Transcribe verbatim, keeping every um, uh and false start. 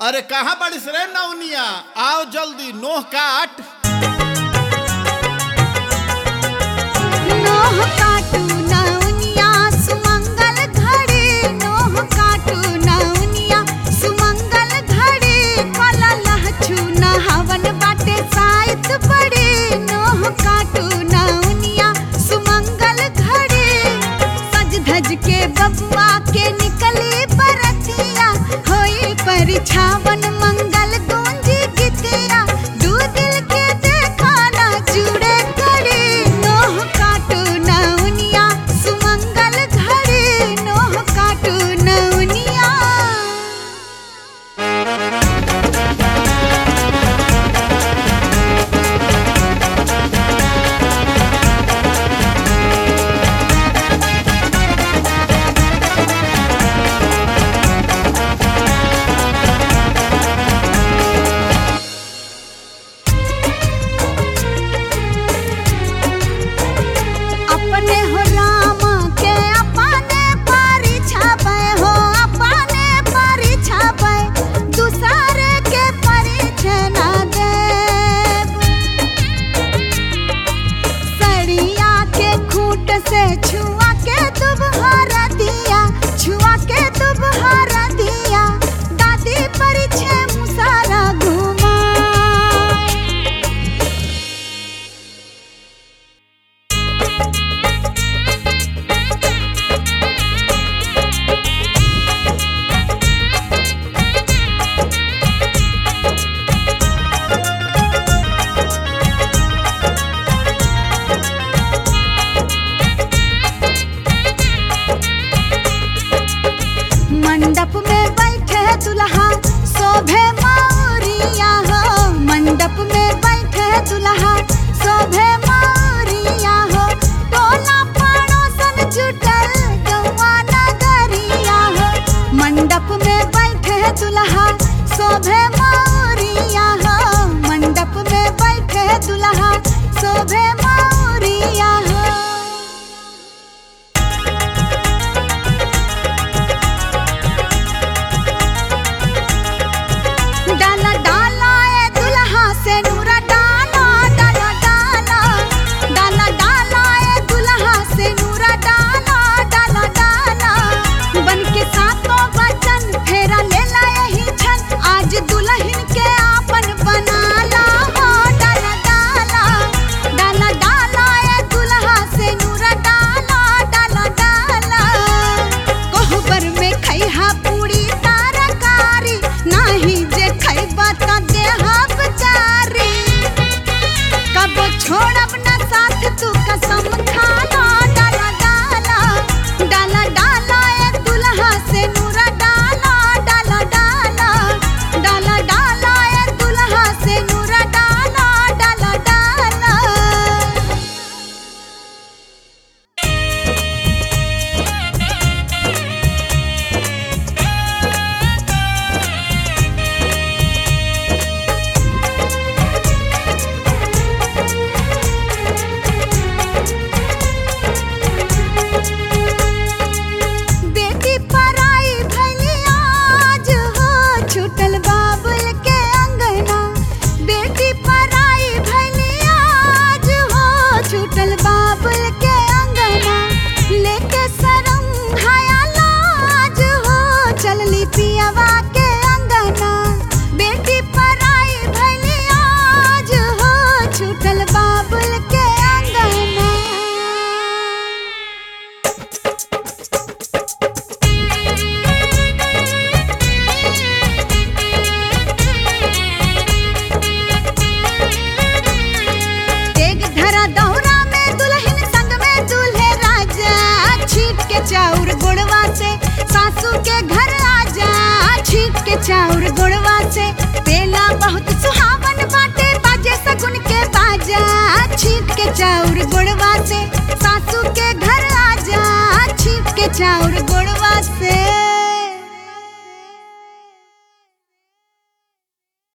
अरे कहाँ बारिश रे नौनिया, आओ जल्दी नोह काट। नोह काटू नौनिया सुमंगल घड़ी, नोह काटू नौनिया सुमंगल घड़ी। कला लहछू नहावन बाटे साइत बड़ी, नोह काटू नौनिया सुमंगल घड़ी। सज धज के बबुआ के निकली बरतिया, होई परिछावन मंगल गूंजी गीतिया। दू दिल के देखा ना जुड़े कड़ी, नोह काटू नौनिया सुमंगल घड़ी, नोह काटू नौनिया। अपने हो रामा के अपने पारी छापे हो, अपने पारी छापे दूसरे के परिचय ना देव। सड़िया के खूंट से छुआ के दुबहारा दिया, छुआ के दुबहारा दिया। दादी परिचय मुसारा घुमाए। मंडप में बैठे दुल्हा शोभे मौरिया हो, मंडप में बैठे दुल्हा शोभे मौरिया हो। टोला पड़ोसन जुटल गौआ नगरिया हो, मंडप में बैठे दुल्हा शोभे मौरिया हो, मंडप में बैठे दुल्हा शोभे मौरिया हो। डाला डाला ए दुल्हा से नूरा डाला, डाला डाला डाला डाला ए दुल्हा से नूरा डाला, डाला डाला। बन के सातों वचन फेरा लेला यही छन, आज दुल्हन के आपन बनाला हो। डाला डाला डाला डाला ए दुल्हा से नूरा डाला, डाला डाला। कोहबर में खैहा पूरी तरकारी, नाही जे खैबा त देहब जारी। कबो छोड़ब न साथ तू कसम खाला। डाला डाला डाला डाला ए दुल्हा से नूरा डाला, डाला डाला डाला डाला ए दुल्हा से नूरा डाला, डाला डाला। बेटी पराई भइली आज हो, छूटल बाबुल के अंगना। बेटी पराई भइली आज हो, छूटल बाबुल के अंगना। लेके शरम हाया लाज हो, चलली पियवा के अंगना। बेटी पराई भइली आज हो, छूटल बाबुल के अंगना। तेग धरा दौरा में दुल्हन संग में दूल्हे राजा। छीट के चाउर गुड़वा से सासू के घर आजा, छीट के चाउर गुड़वा से। पेला बहुत सुहावन बाटे बाजे सगुन के बाजा, छीट के चाउर गुड़वा से सासू के घर आजा, छीट के चाउर गुड़वा से।